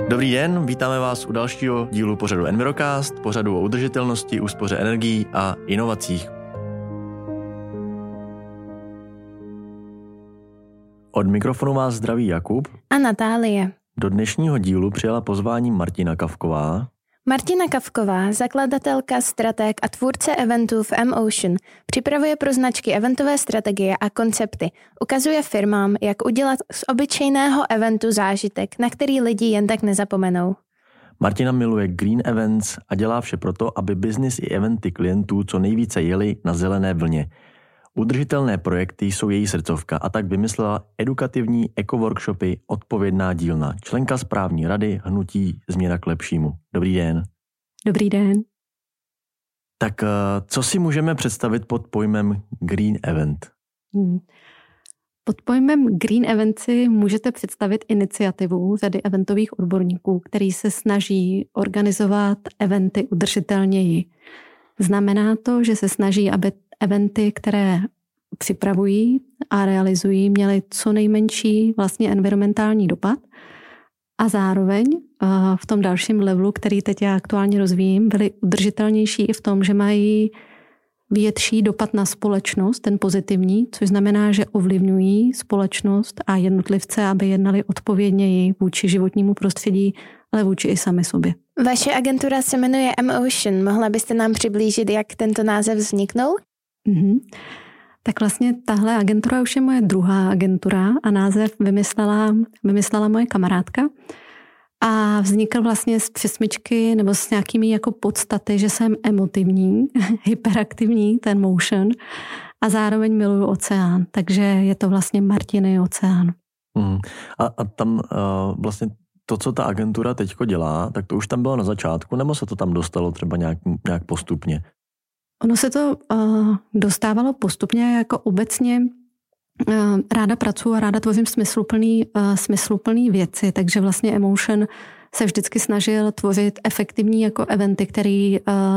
Dobrý den, vítáme vás u dalšího dílu pořadu Envirocast, pořadu o udržitelnosti, úspoře energií a inovacích. Od mikrofonu vás zdraví Jakub a Natálie. Do dnešního dílu přijala pozvání Martina Kavková. Martina Kavková, zakladatelka, stratég a tvůrce eventů v M-Ocean, připravuje pro značky eventové strategie a koncepty. Ukazuje firmám, jak udělat z obyčejného eventu zážitek, na který lidi jen tak nezapomenou. Martina miluje green events a dělá vše proto, aby business i eventy klientů co nejvíce jeli na zelené vlně. Udržitelné projekty jsou její srdcovka a tak vymyslela edukativní ekoworkshopy Odpovědná dílna, členka správní rady hnutí Změna k lepšímu. Dobrý den. Dobrý den. Tak co si můžeme představit pod pojmem green event? Pod pojmem green event si můžete představit iniciativu řady eventových odborníků, který se snaží organizovat eventy udržitelněji. Znamená to, že se snaží, aby eventy, které připravují a realizují, měly co nejmenší vlastně environmentální dopad a zároveň v tom dalším levelu, který teď já aktuálně rozvíjím, byly udržitelnější i v tom, že mají větší dopad na společnost, ten pozitivní, což znamená, že ovlivňují společnost a jednotlivce, aby jednali odpovědněji vůči životnímu prostředí, ale vůči i sami sobě. Vaše agentura se jmenuje M-Ocean. Mohla byste nám přiblížit, jak tento název vzniknul? Tak vlastně tahle agentura už je moje druhá agentura a název vymyslela moje kamarádka. A vznikl vlastně z přesmyčky nebo s nějakými jako podstaty, že jsem emotivní, hyperaktivní, ten motion, a zároveň miluju oceán. Takže je to vlastně Martiny oceán. A tam vlastně to, co ta agentura teďko dělá, tak to už tam bylo na začátku, nebo se to tam dostalo třeba nějak postupně? Ono se to dostávalo postupně, jako obecně ráda pracuji a ráda tvořím smysluplný věci, takže vlastně M-Ocean se vždycky snažil tvořit efektivní jako eventy, který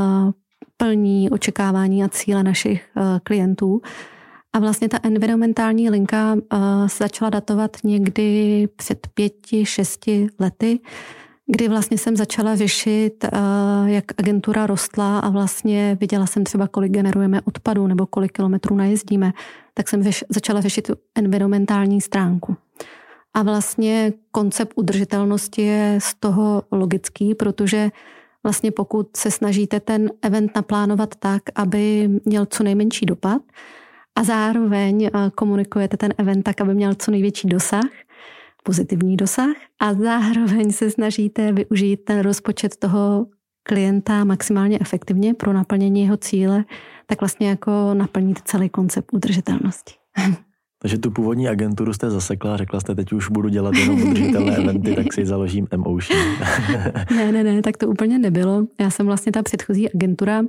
plní očekávání a cíle našich klientů. A vlastně ta environmentální linka se začala datovat někdy před 5-6 lety, kdy vlastně jsem začala řešit, jak agentura rostla a vlastně viděla jsem třeba, kolik generujeme odpadu nebo kolik kilometrů najezdíme, tak jsem začala řešit tu environmentální stránku. A vlastně koncept udržitelnosti je z toho logický, protože vlastně pokud se snažíte ten event naplánovat tak, aby měl co nejmenší dopad a zároveň komunikujete ten event tak, aby měl co největší dosah, pozitivní dosah, a zároveň se snažíte využít ten rozpočet toho klienta maximálně efektivně pro naplnění jeho cíle, tak vlastně jako naplnit celý koncept udržitelnosti. Takže tu původní agenturu jste zasekla a řekla jste, teď už budu dělat jenom udržitelné eventy, tak si založím M-Ocean. Ne, tak to úplně nebylo. Já jsem vlastně ta předchozí agentura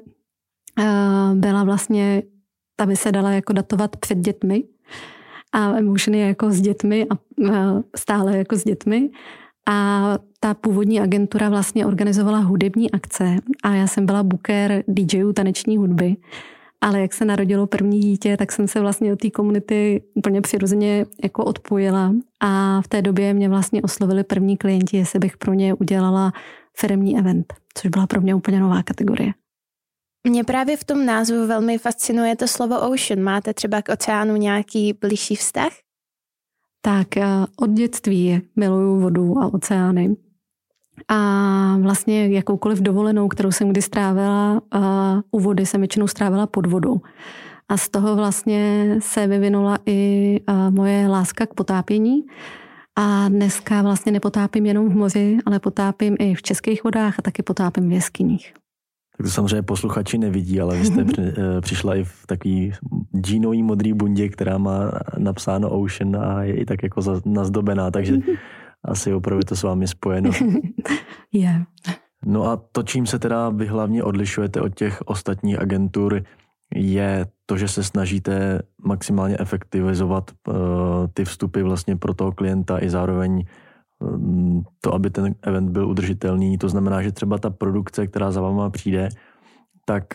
byla vlastně, ta by se dala jako datovat před dětmi, a M-Ocean je jako s dětmi a stále jako s dětmi. A ta původní agentura vlastně organizovala hudební akce a já jsem byla booker DJů taneční hudby. Ale jak se narodilo první dítě, tak jsem se vlastně od té komunity úplně přirozeně jako odpojila a v té době mě vlastně oslovili první klienti, jestli bych pro ně udělala firemní event, což byla pro mě úplně nová kategorie. Mě právě v tom názvu velmi fascinuje to slovo ocean. Máte třeba k oceánu nějaký bližší vztah? Tak od dětství miluju vodu a oceány. A vlastně jakoukoliv dovolenou, kterou jsem kdy strávila u vody, jsem většinou strávila pod vodou. A z toho vlastně se vyvinula i moje láska k potápění. A dneska vlastně nepotápím jenom v moři, ale potápím i v českých vodách a taky potápím v jeskyních. Tak to samozřejmě posluchači nevidí, ale vy jste přišla i v takový džínový modrý bundě, která má napsáno Ocean a je i tak jako nazdobená, takže asi opravdu to s vámi spojeno. Yeah. No a to, čím se teda vy hlavně odlišujete od těch ostatních agentur, je to, že se snažíte maximálně efektivizovat ty vstupy vlastně pro toho klienta i zároveň to, aby ten event byl udržitelný. To znamená, že třeba ta produkce, která za váma přijde, tak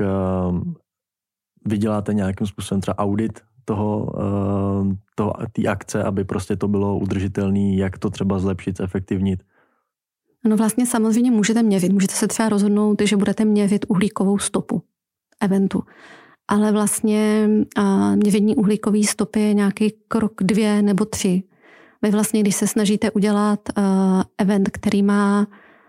vy děláte nějakým způsobem třeba audit té akce, aby prostě to bylo udržitelné, jak to třeba zlepšit, zefektivnit. No vlastně samozřejmě můžete měřit. Můžete se třeba rozhodnout, že budete měřit uhlíkovou stopu eventu. Ale vlastně měření uhlíkové stopy je nějaký krok 2 nebo 3. Vy vlastně, když se snažíte udělat event, který má,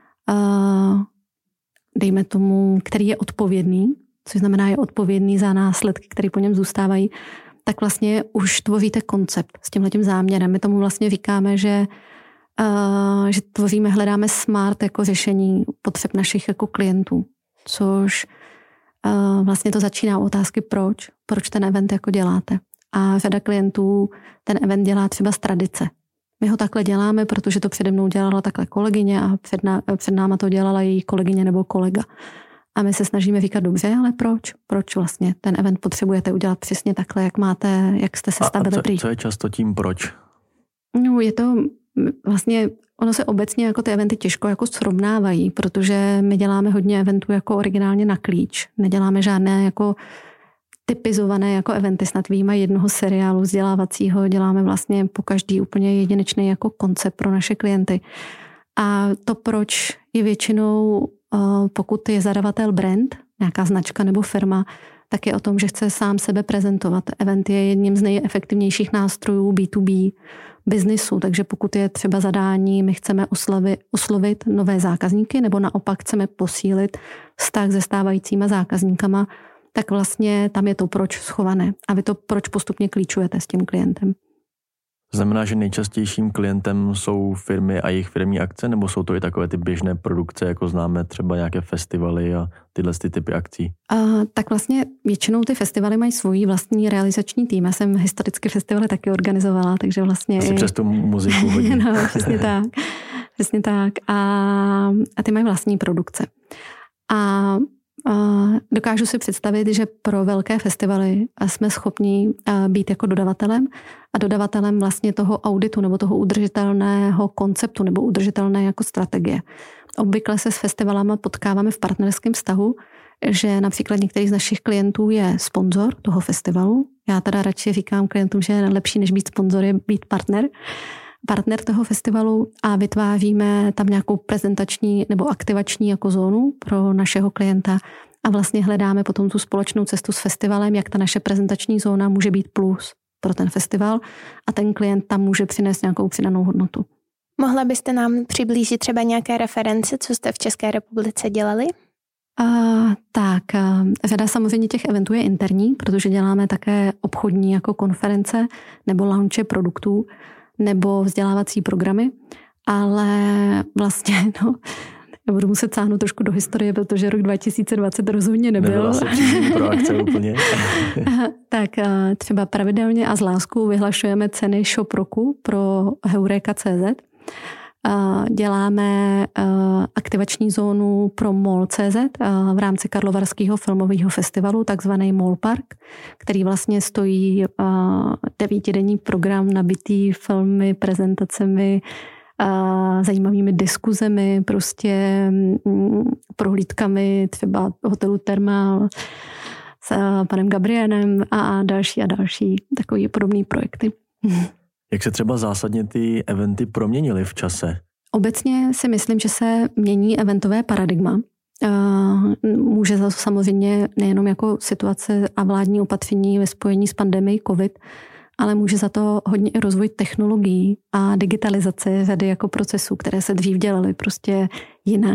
dejme tomu, který je odpovědný, což znamená, je odpovědný za následky, které po něm zůstávají, tak vlastně už tvoříte koncept s tímhletím záměrem. My tomu vlastně říkáme, že hledáme smart jako řešení potřeb našich jako klientů, což vlastně to začíná u otázky proč ten event jako děláte. A řada klientů ten event dělá třeba z tradice. My ho takhle děláme, protože to přede mnou dělala takhle kolegyně a před náma to dělala její kolegyně nebo kolega. A my se snažíme říkat, dobře, ale proč? Proč vlastně ten event potřebujete udělat přesně takhle, jak jste se stavili. Co je často tím proč? No, je to vlastně, ono se obecně jako ty eventy těžko jako srovnávají, protože my děláme hodně eventů jako originálně na klíč. Neděláme žádné jako typizované jako eventy, snad výjima jednoho seriálu vzdělávacího, děláme vlastně po každý úplně jedinečný jako koncept pro naše klienty. A to proč je většinou, pokud je zadavatel brand, nějaká značka nebo firma, tak je o tom, že chce sám sebe prezentovat. Event je jedním z nejefektivnějších nástrojů B2B biznisu, takže pokud je třeba zadání, my chceme oslovit nové zákazníky nebo naopak chceme posílit vztah se stávajícíma zákazníkama, tak vlastně tam je to proč schované. A vy to proč postupně klíčujete s tím klientem. Znamená, že nejčastějším klientem jsou firmy a jejich firmní akce, nebo jsou to i takové ty běžné produkce, jako známe třeba nějaké festivaly a tyhle typy akcí? Tak vlastně většinou ty festivaly mají svůj vlastní realizační tým. Já jsem historicky festivaly taky organizovala, takže vlastně... Asi přes tu muziku hodně. No, přesně tak. A ty mají vlastní produkce. A dokážu si představit, že pro velké festivaly jsme schopni být jako dodavatelem a dodavatelem vlastně toho auditu nebo toho udržitelného konceptu nebo udržitelné jako strategie. Obvykle se s festivalama potkáváme v partnerském vztahu, že například některý z našich klientů je sponzor toho festivalu. Já teda radši říkám klientům, že je lepší než být sponzor je být partner toho festivalu a vytváříme tam nějakou prezentační nebo aktivační jako zónu pro našeho klienta a vlastně hledáme potom tu společnou cestu s festivalem, jak ta naše prezentační zóna může být plus pro ten festival a ten klient tam může přinést nějakou přidanou hodnotu. Mohla byste nám přiblížit třeba nějaké reference, co jste v České republice dělali? Řada samozřejmě těch eventů je interní, protože děláme také obchodní jako konference nebo launche produktů nebo vzdělávací programy, ale vlastně, budu muset sáhnout trošku do historie, protože rok 2020 rozhodně nebyl. Nebyla se pro akce úplně. Tak třeba pravidelně a s láskou vyhlašujeme ceny Shop roku pro Heureka.cz. Děláme aktivační zónu pro Mall.cz v rámci Karlovarského filmového festivalu, takzvaný Mall Park, který vlastně stojí 9denní program nabitý filmy, prezentacemi, zajímavými diskuzemi, prostě prohlídkami třeba hotelu Thermal s panem Gabrienem a další takový podobný projekty. Jak se třeba zásadně ty eventy proměnily v čase? Obecně si myslím, že se mění eventové paradigma. Může za to samozřejmě nejenom jako situace a vládní opatření ve spojení s pandemií COVID, ale může za to hodně i rozvoj technologií a digitalizace řady jako procesů, které se dřív dělaly prostě jinak.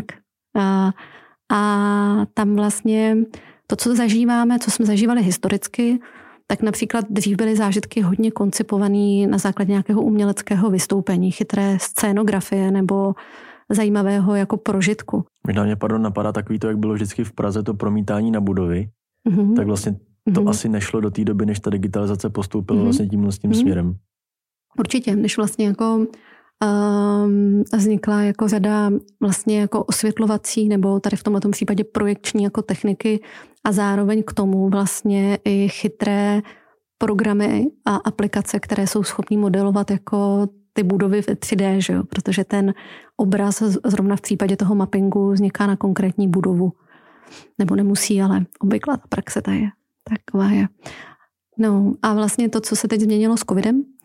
A tam vlastně to, co zažíváme, co jsme zažívali historicky, tak například dřív byly zážitky hodně koncipované na základě nějakého uměleckého vystoupení, chytré scénografie nebo zajímavého jako prožitku. Možná mě napadá takový to, jak bylo vždycky v Praze to promítání na budovy, tak vlastně to asi nešlo do té doby, než ta digitalizace postoupila vlastně tímhle s tím směrem. Určitě, než vlastně jako vznikla jako řada vlastně jako osvětlovací nebo tady v tomto případě projekční jako techniky a zároveň k tomu vlastně i chytré programy a aplikace, které jsou schopní modelovat jako ty budovy v 3D, že jo? Protože ten obraz zrovna v případě toho mappingu vzniká na konkrétní budovu. Nebo nemusí, ale obvykle ta praxe ta je taková je. No a vlastně to, co se teď změnilo s covidem,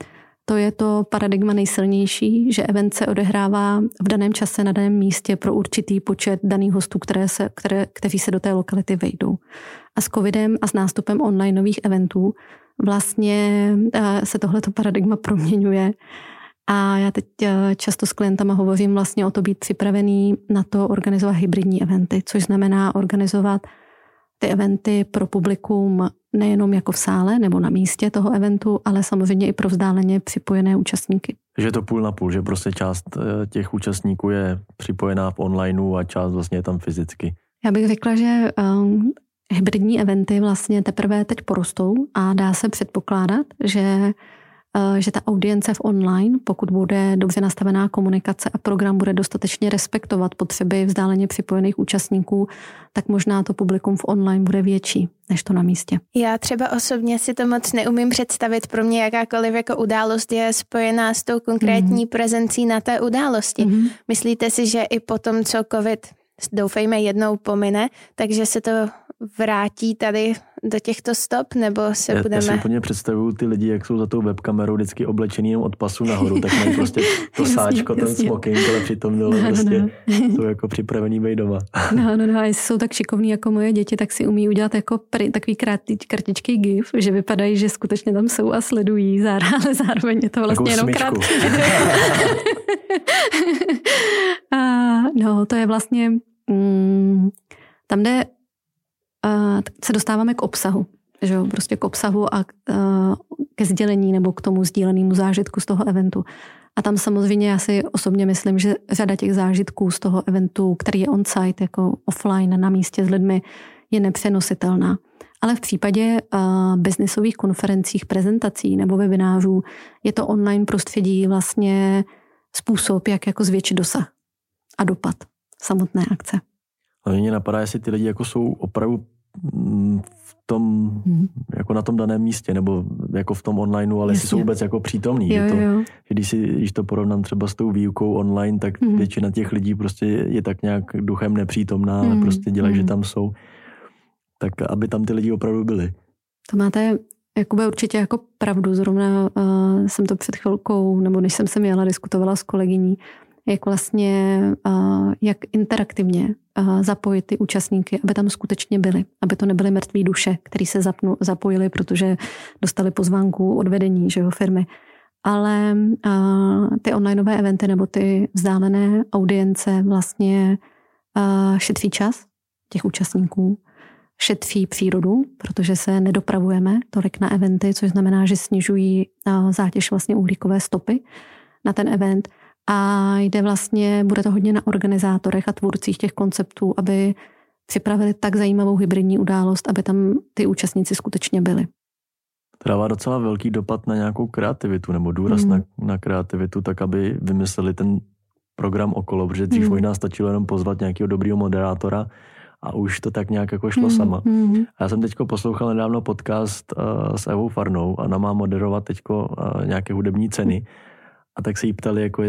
to je to paradigma nejsilnější, že event se odehrává v daném čase na daném místě pro určitý počet daných hostů, kteří se do té lokality vejdou. A s covidem a s nástupem online nových eventů vlastně se tohleto paradigma proměňuje. A já teď často s klientama hovořím vlastně o to být připravený na to organizovat hybridní eventy, což znamená organizovat ty eventy pro publikum nejenom jako v sále nebo na místě toho eventu, ale samozřejmě i pro vzdáleně připojené účastníky. Že je to půl na půl, že prostě část těch účastníků je připojená v onlineu a část vlastně je tam fyzicky. Já bych řekla, že hybridní eventy vlastně teprve teď porostou a dá se předpokládat, že ta audience v online, pokud bude dobře nastavená komunikace a program bude dostatečně respektovat potřeby vzdáleně připojených účastníků, tak možná to publikum v online bude větší než to na místě. Já třeba osobně si to moc neumím představit. Pro mě jakákoliv jako událost je spojená s tou konkrétní prezencí na té události. Myslíte si, že i po tom, co covid doufejme jednou pomine, takže se to vrátí tady do těchto stop, nebo se budeme... Já si úplně představuju ty lidi, jak jsou za tou webkamerou vždycky oblečený jenom od pasu nahoru, tak mají prostě to sáčko, ten smoking, ale přitom dole prostě jsou jako připravený být doma. No, a jestli jsou tak šikovní jako moje děti, tak si umí udělat jako takový kartičky GIF, že vypadají, že skutečně tam jsou a sledují, ale zároveň je to vlastně jenom krátký. No, to je vlastně... tam, kde se dostáváme k obsahu, že jo? Prostě k obsahu a ke sdělení nebo k tomu sdílenému zážitku z toho eventu. A tam samozřejmě já si osobně myslím, že řada těch zážitků z toho eventu, který je on-site, jako offline na místě s lidmi, je nepřenositelná. Ale v případě biznisových konferencích, prezentací nebo webinářů je to online prostředí vlastně způsob, jak jako zvětšit dosah a dopad samotné akce. A mě napadá, jestli ty lidi jako jsou opravdu v tom, jako na tom daném místě, nebo jako v tom onlineu, ale jestli jsou vůbec jako přítomní. Jo. Když to porovnám třeba s tou výukou online, tak většina těch lidí prostě je tak nějak duchem nepřítomná, ale prostě dělají, že tam jsou. Tak aby tam ty lidi opravdu byli. To máte Jakube určitě jako pravdu. Zrovna jsem to před chvilkou, nebo než jsem se jela, diskutovala s kolegyní, jak vlastně, jak interaktivně zapojit ty účastníky, aby tam skutečně byli. Aby to nebyly mrtví duše, který se zapojili, protože dostali pozvánku od vedení, že jo, firmy. Ale ty onlineové eventy nebo ty vzdálené audience vlastně šetří čas těch účastníků, šetří přírodu, protože se nedopravujeme tolik na eventy, což znamená, že snižují zátěž vlastně uhlíkové stopy na ten event. A bude to hodně na organizátorech a tvůrcích těch konceptů, aby připravili tak zajímavou hybridní událost, aby tam ty účastníci skutečně byli. To dává docela velký dopad na nějakou kreativitu nebo důraz na kreativitu, tak aby vymysleli ten program okolo, protože dřív možná stačilo jenom pozvat nějakého dobrýho moderátora a už to tak nějak jako šlo sama. A já jsem teďko poslouchal nedávno podcast s Evou Farnou, ona má moderovat teďko nějaké hudební ceny. A tak se jí ptali, jako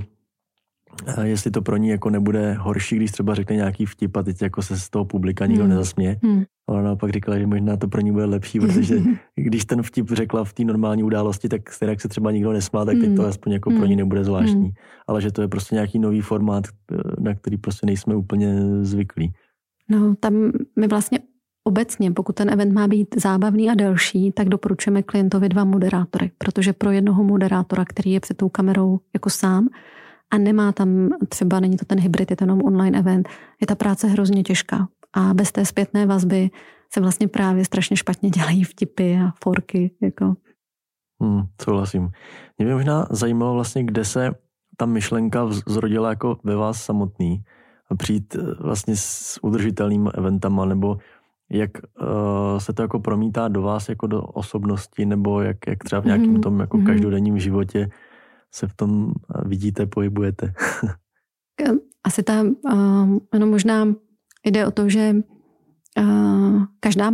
jestli to pro ní jako nebude horší, když třeba řekne nějaký vtip a teď jako se z toho publika nikdo nezasměje. A ona naopak říkala, že možná to pro ní bude lepší, protože když ten vtip řekla v té normální události, tak stejně se třeba nikdo nesmál, tak teď to aspoň jako pro ní nebude zvláštní. Ale že to je prostě nějaký nový formát, na který prostě nejsme úplně zvyklí. No, tam my vlastně obecně, pokud ten event má být zábavný a delší, tak doporučujeme klientovi 2 moderátory, protože pro jednoho moderátora, který je před tou kamerou jako sám a nemá tam třeba, není to ten hybrid, je to jenom online event, je ta práce hrozně těžká. A bez té zpětné vazby se vlastně právě strašně špatně dělají vtipy a forky. Jako. Souhlasím. Mě by možná zajímalo vlastně, kde se ta myšlenka zrodila jako ve vás samotný a přijít vlastně s udržitelným eventama, nebo jak se to jako promítá do vás jako do osobnosti, nebo jak třeba v nějakém tom jako každodenním životě se v tom vidíte, pohybujete? Asi možná jde o to, že každá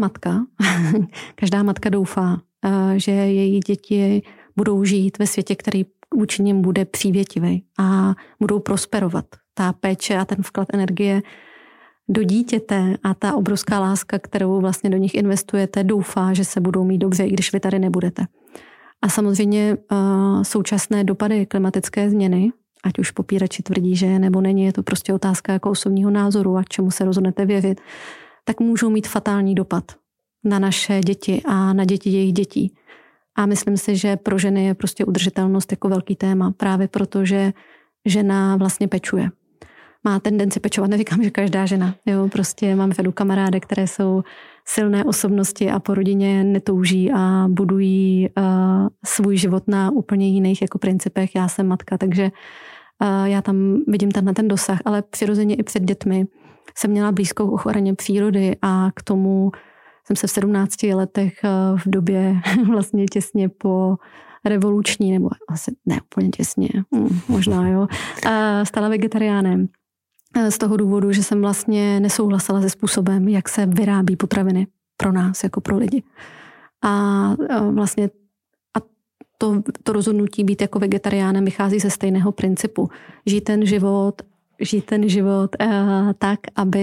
matka doufá, že její děti budou žít ve světě, který vůči nim bude přívětivý a budou prosperovat. Ta péče a ten vklad energie do dítěte a ta obrovská láska, kterou vlastně do nich investujete, doufá, že se budou mít dobře, i když vy tady nebudete. A samozřejmě současné dopady klimatické změny, ať už popírači tvrdí, že je nebo není, je to prostě otázka jako osobního názoru a čemu se rozhodnete věřit, tak můžou mít fatální dopad na naše děti a na děti jejich dětí. A myslím si, že pro ženy je prostě udržitelnost jako velký téma, právě proto, že žena vlastně pečuje. Má tendenci pečovat, neříkám, že každá žena. Jo, prostě mám vedu kamarádek, které jsou silné osobnosti a po rodině netouží a budují svůj život na úplně jiných jako principech. Já jsem matka, takže já tam vidím ten dosah, ale přirozeně i před dětmi jsem měla blízkou ochraně přírody a k tomu jsem se v 17 letech v době vlastně těsně po revoluční, nebo asi ne úplně těsně, možná jo, stala vegetariánem. Z toho důvodu, že jsem vlastně nesouhlasila se způsobem, jak se vyrábí potraviny pro nás, jako pro lidi. A vlastně to rozhodnutí být jako vegetariánem vychází ze stejného principu. Žít ten život tak,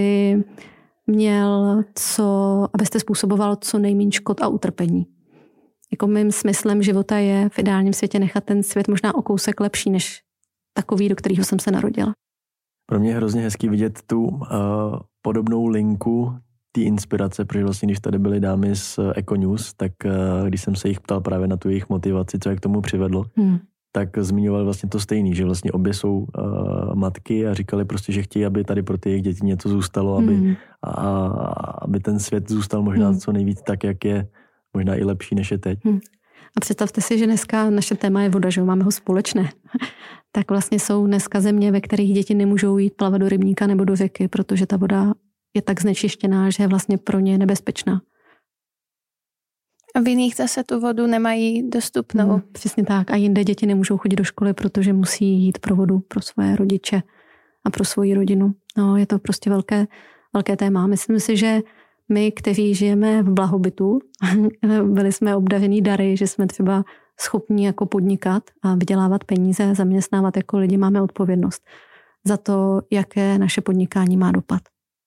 abyste způsoboval co nejméně škod a utrpení. Jako mým smyslem života je v ideálním světě nechat ten svět možná o kousek lepší, než takový, do kterého jsem se narodila. Pro mě je hrozně hezký vidět tu podobnou linku té inspirace, protože vlastně, když tady byly dámy z Econews, tak když jsem se jich ptal právě na tu jejich motivaci, co je k tomu přivedlo, tak zmiňovali vlastně to stejný, že vlastně obě jsou matky a říkali prostě, že chtějí, aby tady pro ty jejich děti něco zůstalo, aby ten svět zůstal možná co nejvíc tak, jak je, možná i lepší, než je teď. A představte si, že dneska naše téma je voda, že máme ho společné. Tak vlastně jsou dneska země, ve kterých děti nemůžou jít plavat do rybníka nebo do řeky, protože ta voda je tak znečištěná, že je vlastně pro ně nebezpečná. A v jiných zase tu vodu nemají dostupnou. Přesně tak. A jinde děti nemůžou chodit do školy, protože musí jít pro vodu pro své rodiče a pro svoji rodinu. No, je to prostě velké téma. Myslím si, že my, kteří žijeme v blahobytu, byli jsme obdaření dary, že jsme třeba schopní jako podnikat a vydělávat peníze, zaměstnávat jako lidi, máme odpovědnost za to, jaké naše podnikání má dopad.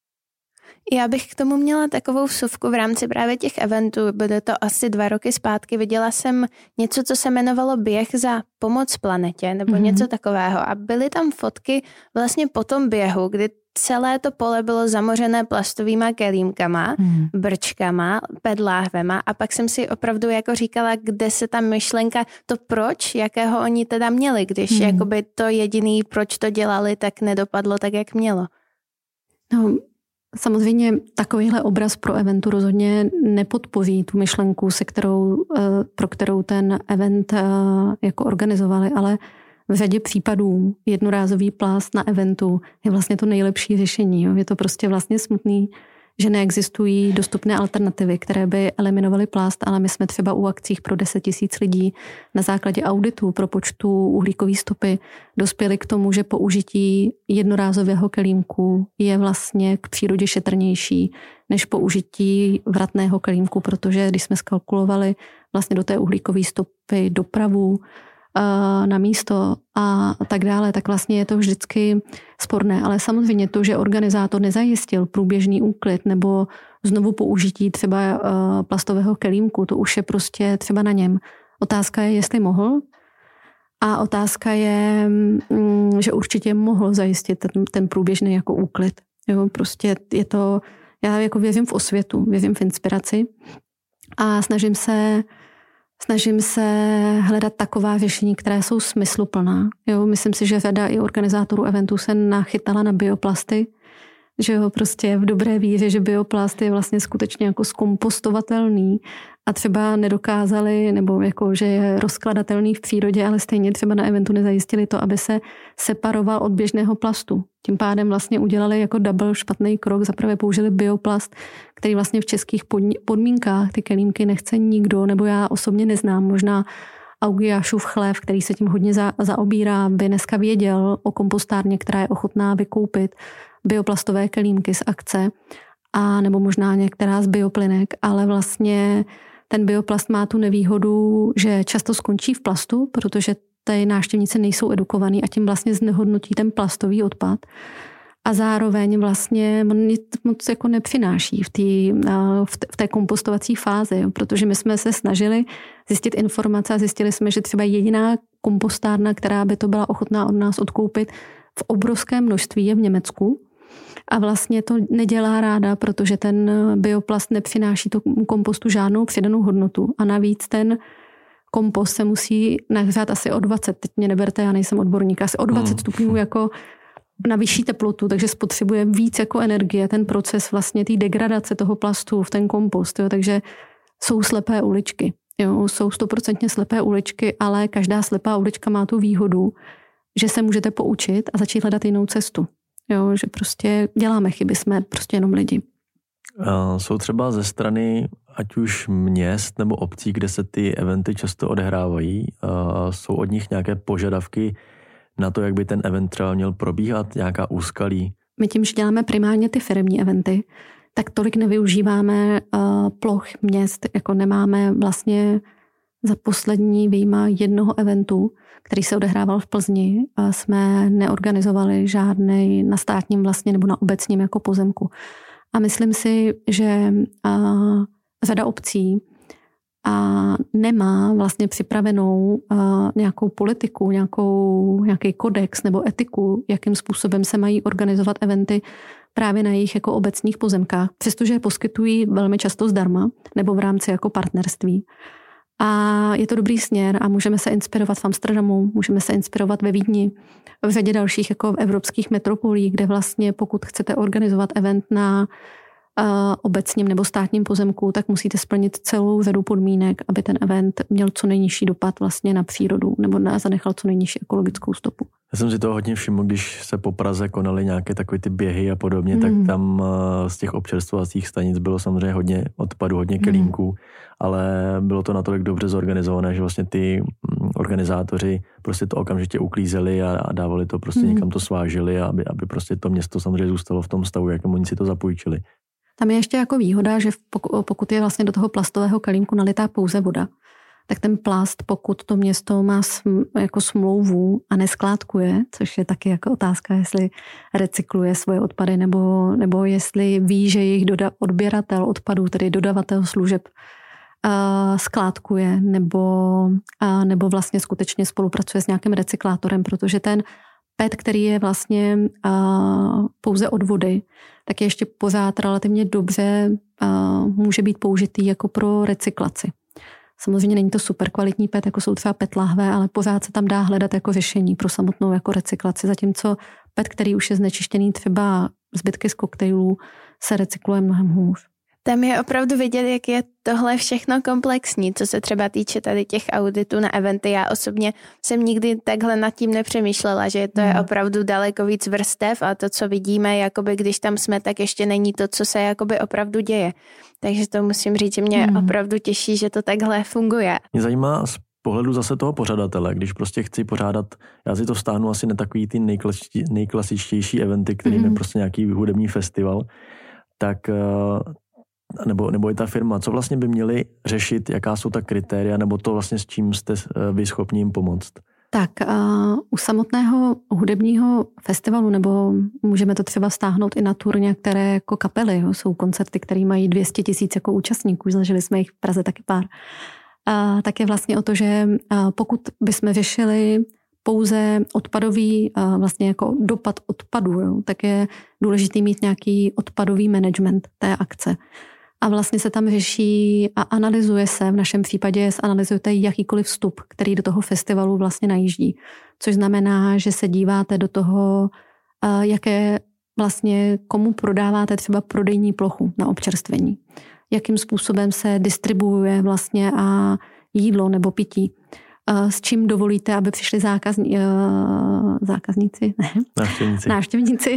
Já bych k tomu měla takovou vsuvku v rámci právě těch eventů. Bude to asi 2 roky zpátky. Viděla jsem něco, co se jmenovalo Běh za pomoc planetě nebo něco takového. A byly tam fotky vlastně po tom běhu, kdy celé to pole bylo zamořené plastovýma kelímkama, brčkama, pedláhvema a pak jsem si opravdu jako říkala, kde se ta myšlenka, to proč, jakého oni teda měli, když jakoby to jediný, proč to dělali, tak nedopadlo tak, jak mělo. No, samozřejmě takovýhle obraz pro eventu rozhodně nepodpoří tu myšlenku, pro kterou ten event jako organizovali, ale v řadě případů jednorázový plast na eventu je vlastně to nejlepší řešení. Jo. Je to prostě vlastně smutný, že neexistují dostupné alternativy, které by eliminovaly plast, ale my jsme třeba u akcích pro 10 000 lidí na základě auditu pro počtu uhlíkové stopy dospěli k tomu, že použití jednorázového kelímku je vlastně k přírodě šetrnější než použití vratného kelímku, protože když jsme skalkulovali vlastně do té uhlíkové stopy dopravu na místo a tak dále, tak vlastně je to vždycky sporné. Ale samozřejmě to, že organizátor nezajistil průběžný úklid nebo znovu použití třeba plastového kelímku, to už je prostě třeba na něm. Otázka je, jestli mohl, a otázka je, že určitě mohl zajistit ten průběžný jako úklid. Jo, prostě je to, já jako věřím v osvětu, věřím v inspiraci a snažím se hledat taková řešení, která jsou smysluplná. Jo, myslím si, že řada i organizátorů eventů se nachytala na bioplasty, že jo, prostě v dobré víře, že bioplast je vlastně skutečně jako zkompostovatelný a třeba nedokázali, nebo jako, že je rozkladatelný v přírodě, ale stejně třeba na eventu nezajistili to, aby se separoval od běžného plastu. Tím pádem vlastně udělali jako double špatný krok, zaprvé použili bioplast, který vlastně v českých podmínkách ty kelímky nechce nikdo, nebo já osobně neznám, možná Augiášův chlév, který se tím hodně zaobírá, by dneska věděl o kompostárně, která je ochotná vykoupit bioplastové kelímky z akce, a nebo možná některá z bioplynek, ale vlastně ten bioplast má tu nevýhodu, že často skončí v plastu, protože ty návštěvníci nejsou edukovaní a tím vlastně znehodnotí ten plastový odpad. a zároveň vlastně nic moc jako nepřináší v té kompostovací fázi, jo, protože my jsme se snažili zjistit informace a zjistili jsme, že třeba jediná kompostárna, která by to byla ochotná od nás odkoupit v obrovském množství, je v Německu. A vlastně to nedělá ráda, protože ten bioplast nepřináší to kompostu žádnou přidanou hodnotu. A navíc ten kompost se musí nahřát asi o 20, teď mě neberte, já nejsem odborník, asi o 20 stupňů jako na vyšší teplotu, takže spotřebuje víc jako energie, ten proces vlastně té degradace toho plastu v ten kompost. Jo, takže jsou slepé uličky. Jo, jsou 100% slepé uličky, ale každá slepá ulička má tu výhodu, že se můžete poučit a začít hledat jinou cestu. Jo, že prostě děláme chyby, jsme prostě jenom lidi. Jsou třeba ze strany ať už měst nebo obcí, kde se ty eventy často odehrávají, jsou od nich nějaké požadavky na to, jak by ten event třeba měl probíhat, nějaká úskalí? My tím, že děláme primárně ty firemní eventy, tak tolik nevyužíváme ploch měst, jako nemáme vlastně za poslední vyjma jednoho eventu, který se odehrával v Plzni, jsme neorganizovali žádnej na státním vlastně nebo na obecním jako pozemku. A myslím si, že řada obcí nemá vlastně připravenou nějakou politiku, nějaký kodex nebo etiku, jakým způsobem se mají organizovat eventy právě na jejich jako obecních pozemkách, přestože je poskytují velmi často zdarma nebo v rámci jako partnerství. A je to dobrý směr a můžeme se inspirovat v Amsterdamu, můžeme se inspirovat ve Vídni, v řadě dalších jako evropských metropolí, kde vlastně pokud chcete organizovat event na obecním nebo státním pozemku, tak musíte splnit celou řadu podmínek, aby ten event měl co nejnižší dopad vlastně na přírodu nebo zanechal co nejnižší ekologickou stopu. Já jsem si toho hodně všiml, když se po Praze konaly nějaké takové ty běhy a podobně, tak tam z těch občerstvovacích stanic bylo samozřejmě hodně odpadu, hodně kelímků, ale bylo to natolik dobře zorganizované, že vlastně ty organizátoři prostě to okamžitě uklízeli a dávali to prostě někam to svážili, aby prostě to město samozřejmě zůstalo v tom stavu, jakém oni si to zapůjčili. Tam je ještě jako výhoda, že pokud je vlastně do toho plastového kelímku nalitá pouze voda, tak ten plast, pokud to město má jako smlouvu a neskládkuje, což je taky jako otázka, jestli recykluje svoje odpady, nebo jestli ví, že jejich odběratel odpadů, tedy dodavatel služeb, skládkuje, nebo vlastně skutečně spolupracuje s nějakým recyklátorem, protože ten PET, který je vlastně pouze od vody, tak je ještě pořád relativně dobře může být použitý jako pro recyklaci. Samozřejmě není to super kvalitní PET, jako jsou třeba PET lahve, ale pořád se tam dá hledat jako řešení pro samotnou jako recyklaci, zatímco PET, který už je znečištěný třeba zbytky z koktejlů, se recykluje mnohem hůř. Tam je opravdu vidět, jak je tohle všechno komplexní, co se třeba týče tady těch auditů na eventy. Já osobně jsem nikdy takhle nad tím nepřemýšlela, že to je opravdu daleko víc vrstev a to, co vidíme, jakoby když tam jsme, tak ještě není to, co se jakoby opravdu děje. Takže to musím říct, že mě opravdu těší, že to takhle funguje. Mě zajímá z pohledu zase toho pořadatele, když prostě chci pořádat, já si to vztáhnu asi na takový ty nejklasičtější eventy, kterým je prostě nějaký hudební festival, tak nebo je ta firma, co vlastně by měli řešit, jaká jsou ta kritéria, nebo to vlastně s čím jste vy schopni jim pomoct? Tak u samotného hudebního festivalu, nebo můžeme to třeba vztáhnout i na turně, které jako kapely, jo, jsou koncerty, které mají 200 000 jako účastníků, zažili jsme jich v Praze taky pár. Tak je vlastně o to, že pokud bychom řešili pouze odpadový, vlastně jako dopad odpadu, jo, tak je důležitý mít nějaký odpadový management té akce. A vlastně se tam řeší a analyzuje se, v našem případě analyzujete jakýkoliv vstup, který do toho festivalu vlastně najíždí. Což znamená, že se díváte do toho, jaké vlastně, komu prodáváte třeba prodejní plochu na občerstvení. Jakým způsobem se distribuuje vlastně a jídlo nebo pití. S čím dovolíte, aby přišli zákazníci? Ne. Návštěvníci.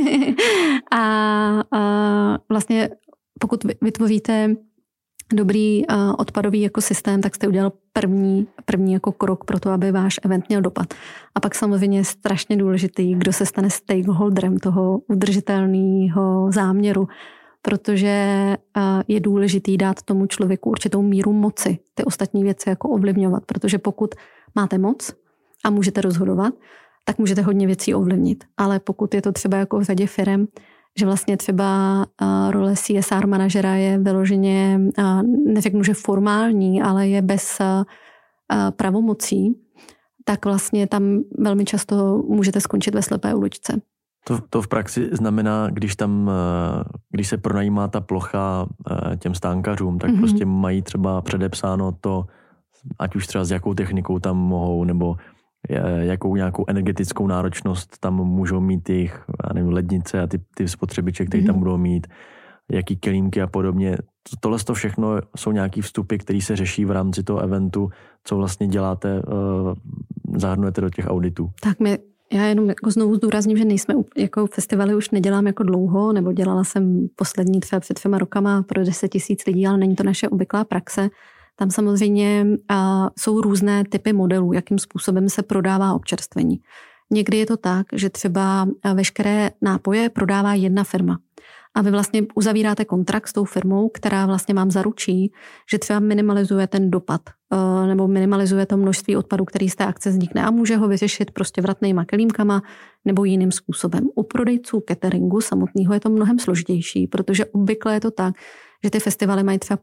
a vlastně pokud vytvoříte dobrý odpadový ekosystém, tak jste udělal první jako krok pro to, aby váš event měl dopad. A pak samozřejmě je strašně důležitý, kdo se stane stakeholderem toho udržitelného záměru, protože je důležitý dát tomu člověku určitou míru moci, ty ostatní věci jako ovlivňovat, protože pokud máte moc a můžete rozhodovat, tak můžete hodně věcí ovlivnit. Ale pokud je to třeba jako v řadě firem, že vlastně třeba role CSR manažera je vyloženě, neřeknu, že formální, ale je bez pravomocí, tak vlastně tam velmi často můžete skončit ve slepé uličce. To v praxi znamená, když se pronajímá ta plocha těm stánkařům, tak prostě mají třeba předepsáno to, ať už třeba s jakou technikou tam mohou, nebo jakou nějakou energetickou náročnost tam můžou mít jejich lednice a ty spotřebiče, které tam budou mít, jaký kelímky a podobně. Tohle to všechno jsou nějaký vstupy, které se řeší v rámci toho eventu, co vlastně děláte, zahrnujete do těch auditů. Tak já jenom jako znovu zdůrazním, že nejsme jako festivaly už nedělám jako dlouho, nebo dělala jsem poslední třeba před 2 rokama pro 10 000 lidí, ale není to naše obvyklá praxe. Tam samozřejmě jsou různé typy modelů, jakým způsobem se prodává občerstvení. Někdy je to tak, že třeba veškeré nápoje prodává jedna firma. A vy vlastně uzavíráte kontrakt s tou firmou, která vlastně vám zaručí, že třeba minimalizuje ten dopad nebo minimalizuje to množství odpadů, který z té akce vznikne a může ho vyřešit prostě vratnejma kelímkama nebo jiným způsobem. U prodejců cateringu samotného je to mnohem složitější, protože obvykle je to tak, že ty festivaly mají třeba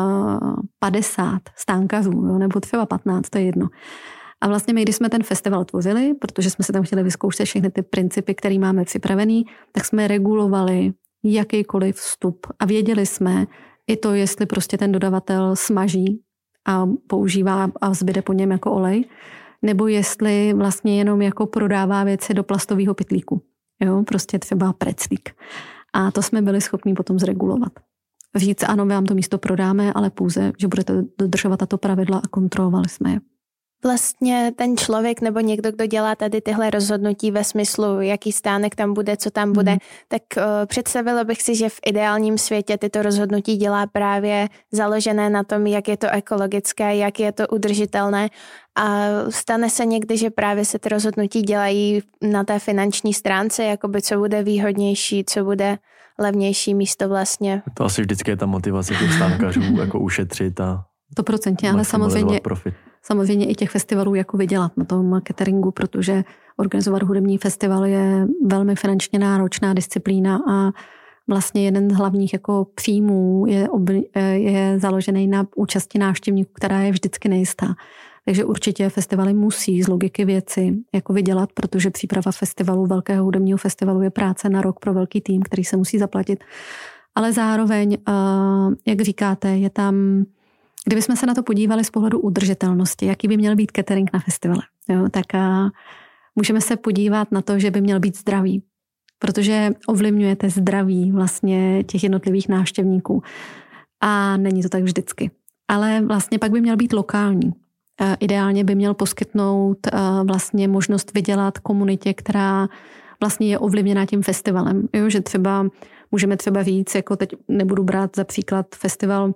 50 stánkařů, nebo třeba 15, to je jedno. A vlastně my, když jsme ten festival tvořili, protože jsme se tam chtěli vyzkoušet všechny ty principy, které máme připravený, tak jsme regulovali jakýkoliv vstup a věděli jsme i to, jestli prostě ten dodavatel smaží a používá a zbyde po něm jako olej, nebo jestli vlastně jenom jako prodává věci do plastového pytlíku. Jo, prostě třeba preclík. A to jsme byli schopni potom zregulovat. Říct, ano, my vám to místo prodáme, ale pouze, že budete dodržovat tato pravidla a kontrolovali jsme je. Vlastně ten člověk nebo někdo, kdo dělá tady tyhle rozhodnutí ve smyslu, jaký stánek tam bude, co tam bude, tak představila bych si, že v ideálním světě tyto rozhodnutí dělá právě založené na tom, jak je to ekologické, jak je to udržitelné a stane se někdy, že právě se ty rozhodnutí dělají na té finanční stránce, jakoby co bude výhodnější, co bude levnější místo vlastně. To asi vždycky je ta motivace těch stánkařů jako ušetřit a 100%, ale samozřejmě i těch festivalů jako vydělat na tom cateringu, protože organizovat hudební festival je velmi finančně náročná disciplína a vlastně jeden z hlavních jako příjmů je založený na účasti návštěvníků, která je vždycky nejistá. Takže určitě festivaly musí z logiky věci jako vydělat, protože příprava festivalu, velkého hudebního festivalu je práce na rok pro velký tým, který se musí zaplatit. Ale zároveň, jak říkáte, je tam, kdybychom se na to podívali z pohledu udržitelnosti, jaký by měl být catering na festivale, jo, tak můžeme se podívat na to, že by měl být zdravý, protože ovlivňujete zdraví vlastně těch jednotlivých návštěvníků. A není to tak vždycky. Ale vlastně pak by měl být lokální. Ideálně by měl poskytnout vlastně možnost vydělat komunitě, která vlastně je ovlivněná tím festivalem. Jo, že třeba můžeme třeba říct, jako teď nebudu brát za příklad festival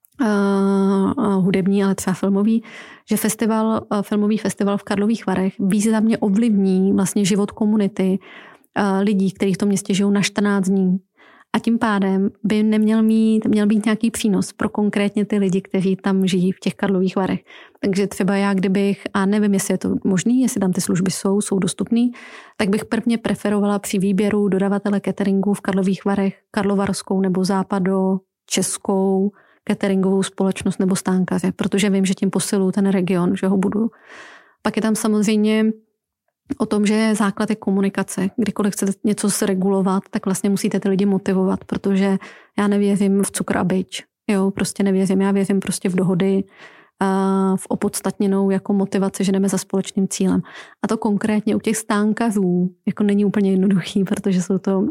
hudební, ale třeba filmový, že filmový festival v Karlových Varech významně ovlivní vlastně život komunity lidí, kteří v tom městě žijou na 14 dní. A tím pádem by měl být nějaký přínos pro konkrétně ty lidi, kteří tam žijí v těch Karlových Varech. Takže třeba já, kdybych, a nevím, jestli je to možný, jestli tam ty služby jsou dostupný, tak bych prvně preferovala při výběru dodavatele cateringu v Karlových Varech karlovarskou nebo západočeskou cateringovou společnost nebo stánkaře, protože vím, že tím posiluju ten region, že ho budu. Pak je tam samozřejmě o tom, že základ je komunikace. Kdykoliv chcete něco zregulovat, tak vlastně musíte ty lidi motivovat, protože já nevěřím v cukr a bič. Jo, prostě nevěřím. Já věřím prostě v dohody, v opodstatněnou jako motivaci, že jdeme za společným cílem. A to konkrétně u těch stánkařů jako není úplně jednoduchý, protože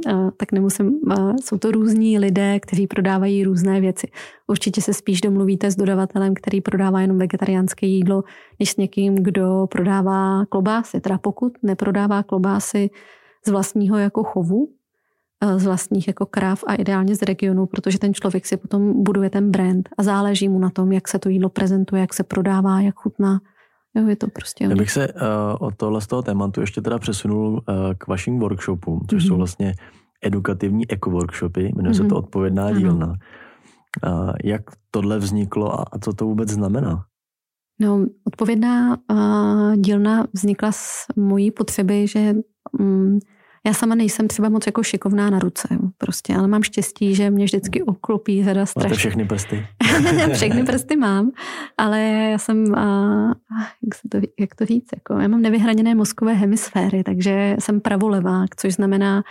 jsou to různí lidé, kteří prodávají různé věci. Určitě se spíš domluvíte s dodavatelem, který prodává jenom vegetariánské jídlo, než s někým, kdo prodává klobásy. Teda pokud neprodává klobásy z vlastního jako chovu, z vlastních jako kráv a ideálně z regionu, protože ten člověk si potom buduje ten brand a záleží mu na tom, jak se to jídlo prezentuje, jak se prodává, jak chutná. Jo, je to prostě. Já bych se od tohle z toho tématu ještě teda přesunul k vašim workshopům, což jsou vlastně edukativní eko-workshopy, jmenuje se to Odpovědná dílna. Jak tohle vzniklo a co to vůbec znamená? No, odpovědná dílna vznikla z mojí potřeby, že já sama nejsem třeba moc jako šikovná na ruce, prostě, ale mám štěstí, že mě vždycky obklopí řada strašných. Máte všechny prsty? Všechny prsty mám, ale já jsem, jak to říct, jako, já mám nevyhraněné mozkové hemisféry, takže jsem pravolevák, což znamená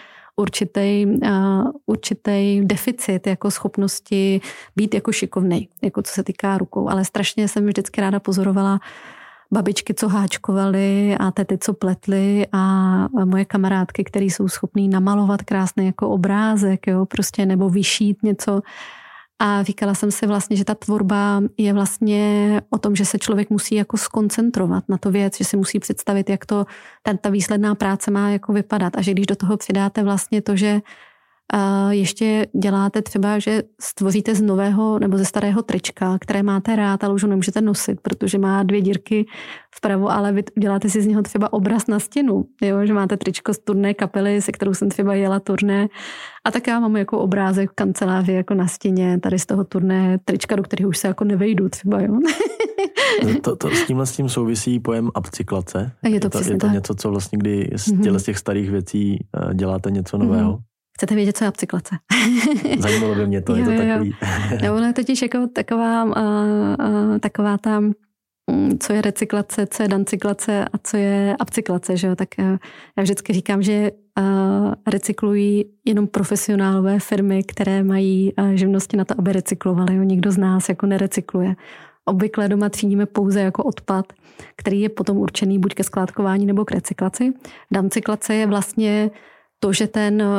určitý deficit jako schopnosti být jako šikovnej, jako co se týká rukou, ale strašně jsem vždycky ráda pozorovala babičky, co háčkovaly a tety, co pletly a moje kamarádky, které jsou schopný namalovat krásný jako obrázek, jo, prostě nebo vyšít něco. A říkala jsem si vlastně, že ta tvorba je vlastně o tom, že se člověk musí jako skoncentrovat na to věc, že si musí představit, jak to ta výsledná práce má jako vypadat. A že když do toho přidáte vlastně to, že ještě děláte třeba, že stvoříte z nového nebo ze starého trička, které máte rád, ale už ho nemůžete nosit, protože má 2 dírky vpravo, ale vy děláte si z něho třeba obraz na stěnu, jo? Že máte tričko z turné kapely, se kterou jsem třeba jela turné, a tak já mám jako obrázek v kanceláři jako na stěně tady z toho turné trička, do kterého už se jako nevejdu třeba, jo. To s tím souvisí pojem upcyklace. Je to něco, co vlastně kdy z těch starých věcí děláte něco nového. Chcete vědět, co je upcyklace? Zajímalo by mě to, je to takový. No, ono je totiž jako taková ta, co je recyklace, co je downcyklace a co je upcyklace, že jo? Tak já vždycky říkám, že recyklují jenom profesionálové firmy, které mají živnosti na to, aby recyklovali. Jo? Nikdo z nás jako nerecykluje. Obvykle doma třídíme pouze jako odpad, který je potom určený buď ke skládkování nebo k recyklaci. Downcyklace je vlastně to, že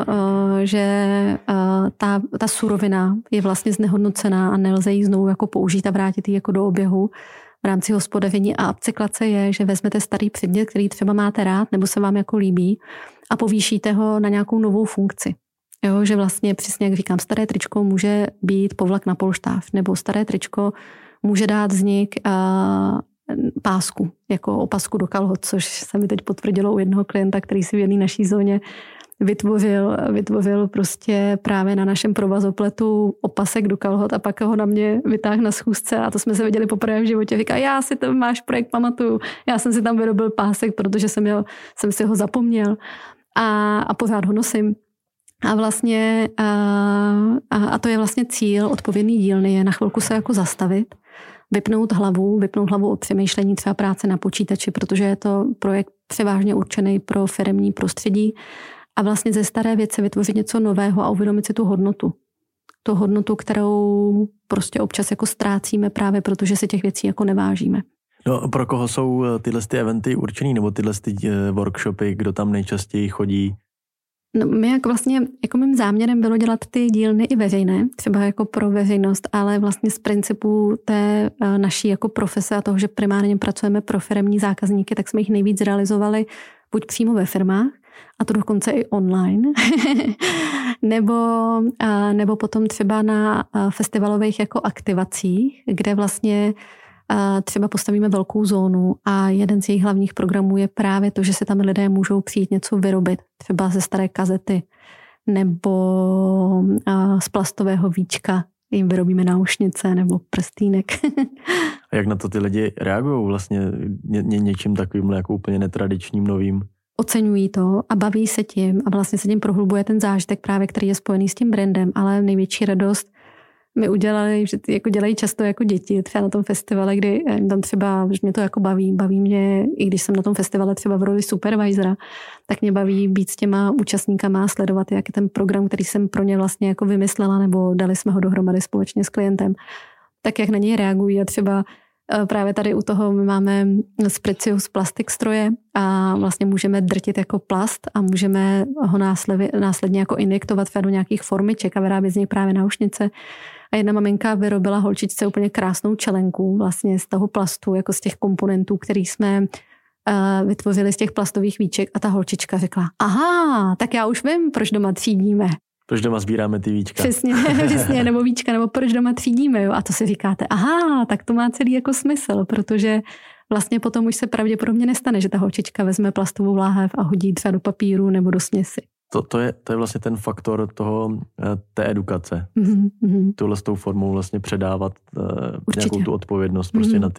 ta surovina je vlastně znehodnocená a nelze ji znovu jako použít a vrátit ji jako do oběhu v rámci hospodaření. A upcyklace je, že vezmete starý předmět, který třeba máte rád nebo se vám jako líbí, a povýšíte ho na nějakou novou funkci. Jo, že vlastně přesně, jak říkám, staré tričko může být povlak na polštář, nebo staré tričko může dát vznik pásku, jako opasku do kalhot, což se mi teď potvrdilo u jednoho klienta, který si v jedné naší zóně vytvořil prostě právě na našem provazopletu opasek do kalhot a pak ho na mě vytáhl na schůzce, a to jsme se viděli poprvé v životě. Říká, já si ten váš projekt pamatuju, já jsem si tam vyrobil pásek, protože jsem si ho zapomněl a pořád ho nosím. A vlastně a to je vlastně cíl odpovědný dílny, je na chvilku se jako zastavit, vypnout hlavu od přemýšlení, třeba práce na počítači, protože je to projekt převážně určený pro firemní prostředí, a vlastně ze staré věci vytvořit něco nového a uvědomit si tu hodnotu. Tu hodnotu, kterou prostě občas jako ztrácíme právě protože si těch věcí jako nevážíme. No, pro koho jsou tyhle eventy určený, nebo tyhle workshopy, kdo tam nejčastěji chodí? No, jako mým záměrem bylo dělat ty dílny i veřejné, třeba jako pro veřejnost, ale vlastně z principu té naší jako profese a toho, že primárně pracujeme pro firemní zákazníky, tak jsme jich nejvíc realizovali buď přímo ve firmách, a to dokonce i online, nebo potom třeba na festivalových jako aktivacích, kde vlastně třeba postavíme velkou zónu a jeden z jejich hlavních programů je právě to, že se tam lidé můžou přijít něco vyrobit, třeba ze staré kazety nebo z plastového víčka jim vyrobíme náušnice nebo prstýnek. A jak na to ty lidi reagují vlastně něčím takovým jako úplně netradičním, novým? Oceňují to a baví se tím a vlastně se tím prohlubuje ten zážitek právě, který je spojený s tím brandem, ale největší radost mi udělali, že jako dělají často jako děti, třeba na tom festivale, kdy tam třeba, že mě to jako baví mě, i když jsem na tom festivale třeba v roli supervisora, tak mě baví být s těma účastníkama a sledovat, jak je ten program, který jsem pro ně vlastně jako vymyslela, nebo dali jsme ho dohromady společně s klientem, tak jak na něj reagují. A třeba právě tady u toho my máme z Precious plastik stroje a vlastně můžeme drtit jako plast a můžeme ho následně jako injektovat do nějakých formiček a vyrábět z něj právě náušnice. A jedna maminka vyrobila holčičce úplně krásnou čelenku vlastně z toho plastu, jako z těch komponentů, který jsme vytvořili z těch plastových víček, a ta holčička řekla, aha, tak já už vím, proč doma třídíme. Proč doma sbíráme ty víčka. Přesně, nebo víčka, nebo proč doma třídíme, jo. A to si říkáte, aha, tak to má celý jako smysl, protože vlastně potom už se pravděpodobně nestane, že ta holčička vezme plastovou láhev a hodí třeba do papíru nebo do směsi. To je vlastně ten faktor té edukace. Tuhle s tou formou vlastně předávat nějakou tu odpovědnost prostě na ty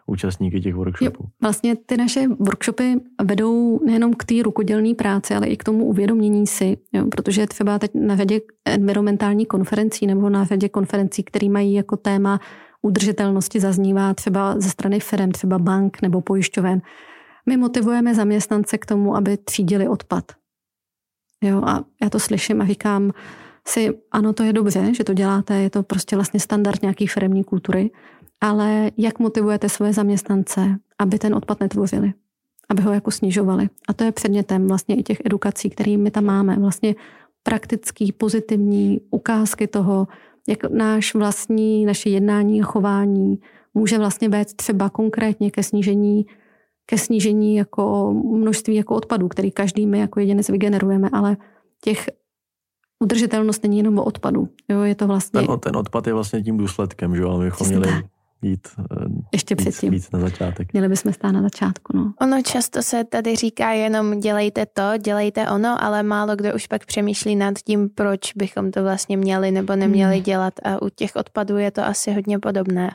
účastníky těch workshopů? Jo, vlastně ty naše workshopy vedou nejenom k té rukodělné práci, ale i k tomu uvědomění si, jo, protože třeba teď na řadě environmentální konferencí nebo na řadě konferencí, které mají jako téma udržitelnosti, zaznívá třeba ze strany firem, třeba bank nebo pojišťoven. My motivujeme zaměstnance k tomu, aby třídili odpad. Jo, a já to slyším a říkám si, ano, to je dobře, že to děláte, je to prostě vlastně standard nějaký firemní kultury, ale jak motivujete svoje zaměstnance, aby ten odpad netvořili, aby ho jako snižovali. A to je předmětem vlastně i těch edukací, které my tam máme. Vlastně praktický, pozitivní ukázky toho, jak naše jednání a chování může vlastně vést třeba konkrétně ke snížení jako množství jako odpadů, který každý my jako jedinec vygenerujeme, ale těch udržitelnost není jenom o odpadu. Jo, je to vlastně... Ten odpad je vlastně tím důsledkem, že jo, ale bychom měli jít ještě předtím. Víc na začátek. Měli bychom stát na začátku, no. Ono často se tady říká jenom dělejte to, dělejte ono, ale málo kdo už pak přemýšlí nad tím, proč bychom to vlastně měli nebo neměli dělat a u těch odpadů je to asi hodně podobné.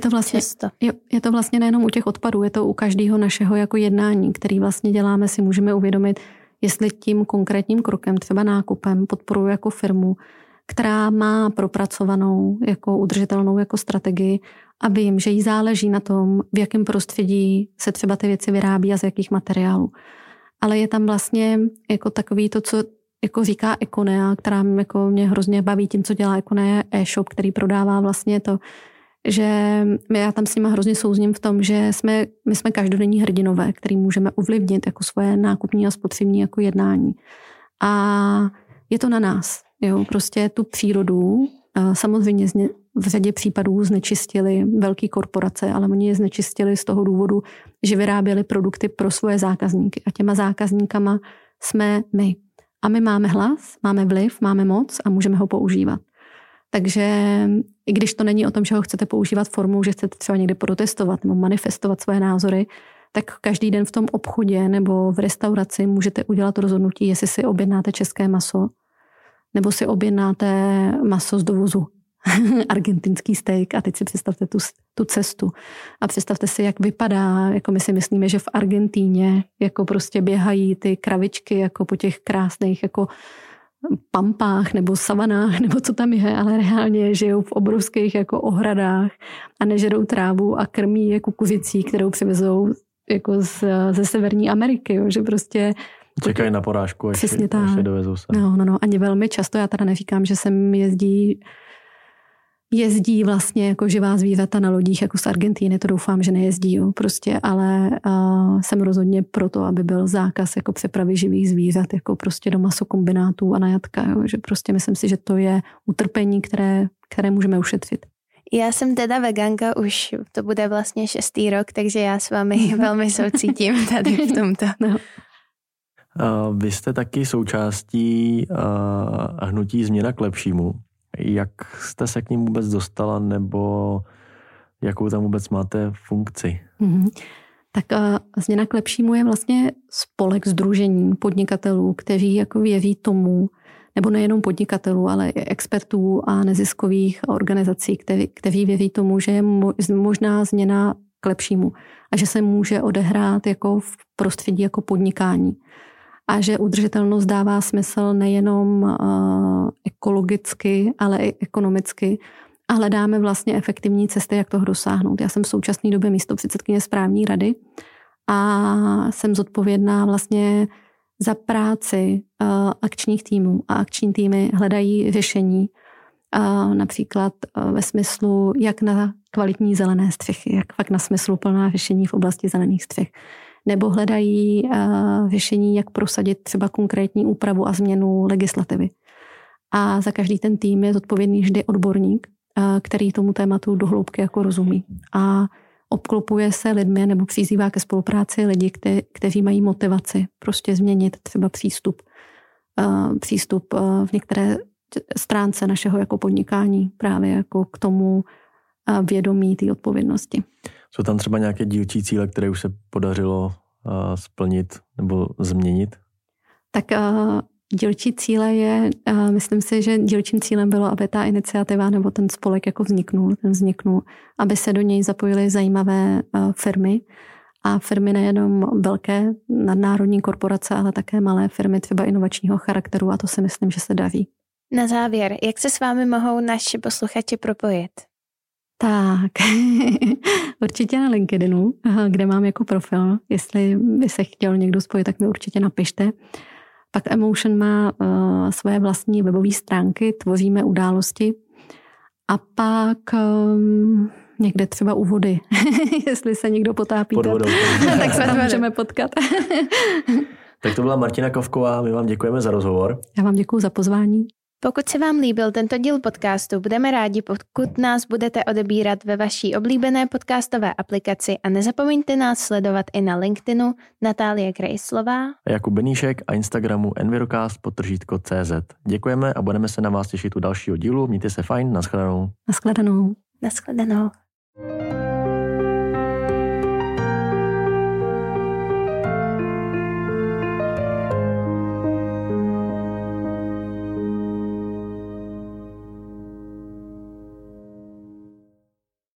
Je to vlastně nejenom u těch odpadů, je to u každého našeho jako jednání, který vlastně děláme, si můžeme uvědomit, jestli tím konkrétním krokem, třeba nákupem, podporuji jako firmu, která má propracovanou jako udržitelnou jako strategii a vím, že jí záleží na tom, v jakém prostředí se třeba ty věci vyrábí a z jakých materiálů. Ale je tam vlastně jako takový to, co jako říká Econea, která mě hrozně baví tím, co dělá Econea e-shop, který prodává vlastně to, že já tam s nima hrozně souzním v tom, že my jsme každodenní hrdinové, který můžeme ovlivnit jako svoje nákupní a spotřební jako jednání. A je to na nás. Jo, prostě tu přírodu samozřejmě v řadě případů znečistili velké korporace, ale oni je znečistili z toho důvodu, že vyráběli produkty pro svoje zákazníky. A těma zákazníkama jsme my. A my máme hlas, máme vliv, máme moc a můžeme ho používat. Takže i když to není o tom, že ho chcete používat formou, že chcete třeba někde protestovat nebo manifestovat svoje názory, tak každý den v tom obchodě nebo v restauraci můžete udělat rozhodnutí, jestli si objednáte české maso nebo si objednáte maso z dovozu. Argentinský steak a teď si představte tu cestu a představte si, jak vypadá, jako my si myslíme, že v Argentíně jako prostě běhají ty kravičky jako po těch krásných jako pampách nebo savanách, nebo co tam je, ale reálně žijou v obrovských jako ohradách a nežerou trávu a krmí jako kukuřicí, kterou přivezou jako ze Severní Ameriky, jo, že prostě čekají na porážku, až dovezou se. No, ani velmi často, já teda neříkám, že sem jezdí vlastně jako živá zvířata na lodích jako z Argentíny, to doufám, že nejezdí, jo, prostě, ale jsem rozhodně proto, aby byl zákaz jako přepravy živých zvířat jako prostě do masokombinátů a na jatka, jo, že prostě myslím si, že to je utrpení, které můžeme ušetřit. Já jsem teda veganka, už to bude vlastně 6. rok, takže já s vámi velmi soucítím tady v tomto. No. Vy jste taky součástí hnutí Změna k lepšímu. Jak jste se k ním vůbec dostala, nebo jakou tam vůbec máte funkci? Tak Změna k lepšímu je vlastně spolek sdružení podnikatelů, kteří jako věří tomu, nebo nejenom podnikatelů, ale i expertů a neziskových organizací, kteří věří tomu, že je možná změna k lepšímu a že se může odehrát jako v prostředí jako podnikání. A že udržitelnost dává smysl nejenom ekologicky, ale i ekonomicky. A hledáme vlastně efektivní cesty, jak toho dosáhnout. Já jsem v současné době místopředsedkyně správní rady a jsem zodpovědná vlastně za práci akčních týmů. A akční týmy hledají řešení například ve smyslu, jak na kvalitní zelené střechy, jak fakt na smysluplná řešení v oblasti zelených střech. Nebo hledají řešení, jak prosadit třeba konkrétní úpravu a změnu legislativy. A za každý ten tým je zodpovědný vždy odborník, který tomu tématu do hloubky jako rozumí. A obklopuje se lidmi nebo přizývá ke spolupráci lidi, kteří mají motivaci prostě změnit třeba přístup v některé stránce našeho jako podnikání právě jako k tomu vědomí té odpovědnosti. Jsou tam třeba nějaké dílčí cíle, které už se podařilo splnit nebo změnit? Tak Dílčí cíle je, myslím si, že dílčím cílem bylo, aby ta iniciativa nebo ten spolek jako vzniknul, aby se do něj zapojily zajímavé firmy a firmy nejenom velké nadnárodní korporace, ale také malé firmy třeba inovačního charakteru a to si myslím, že se daří. Na závěr, jak se s vámi mohou naši posluchači propojit? Tak, určitě na LinkedInu, kde mám jako profil. Jestli by se chtěl někdo spojit, tak mi určitě napište. Pak Emotion má svoje vlastní webové stránky, tvoříme události a pak někde třeba u vody. Jestli se někdo potápí, tak se tam můžeme potkat. Tak to byla Martina Kovková, my vám děkujeme za rozhovor. Já vám děkuju za pozvání. Pokud se vám líbil tento díl podcastu, budeme rádi, pokud nás budete odebírat ve vaší oblíbené podcastové aplikaci a nezapomeňte nás sledovat i na LinkedInu Natálie Krejslová a Jakub Beníšek a Instagramu envirocast_cz. Děkujeme a budeme se na vás těšit u dalšího dílu. Mějte se fajn, nashledanou. Nashledanou. Nashledanou.